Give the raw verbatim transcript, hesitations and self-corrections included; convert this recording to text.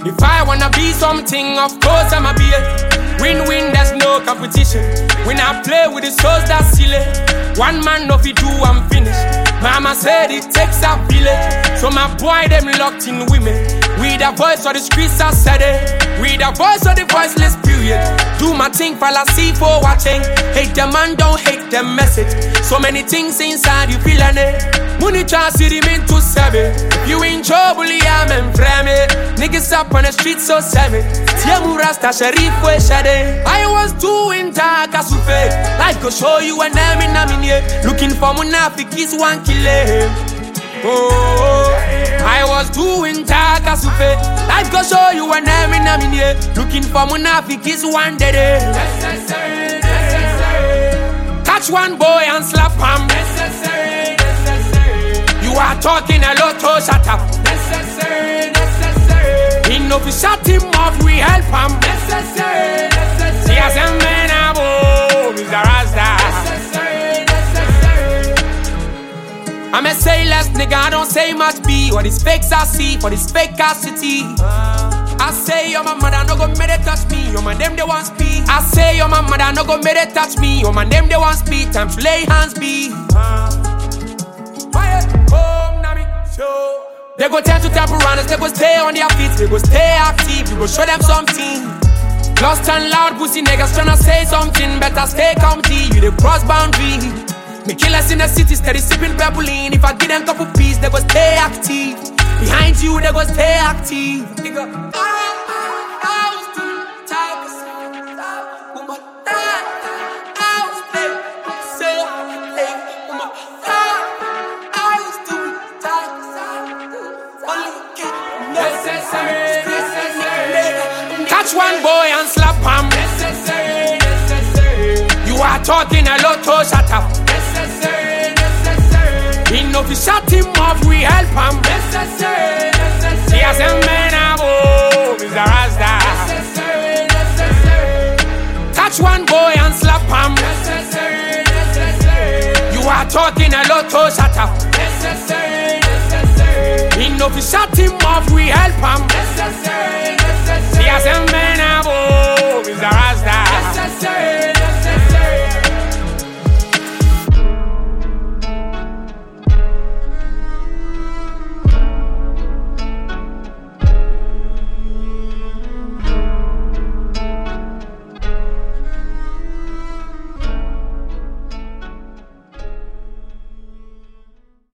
If I wanna be something, of course I'ma be it. Win-win, there's no competition. When I play with the souls, that's silly. One man no fit do, I'm finished. Mama said it takes a village. So my boy, them locked in women. We the voice of the streets, I said it. We the voice of the voiceless, period. Do my thing, fallacy for watching. Hate them man, don't hate them message. So many things inside, you feeling it. Money try to see them into seven. If you in trouble, yeah, I'm frame it. Niggas up on the street, so seven. Tiamu Rasta Sharif, we shade. I was doing dark as fake. Life go show you a name in a minute. Looking for Munafikis, one kill him. Oh, I was doing dark as fake. Life go show you a name in a minute. Looking for Munafikis, one dead. Necessary, necessary. Catch one boy and slap him. Necessary, necessary. You are talking a lot, oh shut up. Necessary, necessary. Enough to shut him off, we help him. Necessary, necessary. See as a man above, is a Rasta. Necessary, necessary. I'm a say less, nigga, I don't say much B. What is fakes I see, for this fake city. I say your mama that no go make it touch me. Your man them they want speed. I say your mama that no go make it touch me. Your man them they want speed. Time to lay hands be. They go turn to temperances, they go stay on their feet, they go stay active, we go show them something. Lost and loud pussy niggas tryna say something, better stay comfy, you the cross boundary. Me killers in the city steady sipping purpleine. If I give them couple peas, they go stay active. Behind you, they go stay active. They go, ah, ah, I was doing talks. Catch one boy and slap him. Necessary, necessary. You are talking a lot, oh shut up. Necessary, necessary. Enough to shut him off, we help him. Necessary, necessary. See as a man above, is a Rasta. Necessary, necessary. Catch one boy and slap him. Necessary, necessary. You are talking a lot, oh shut up. Necessary, necessary. Enough to shut him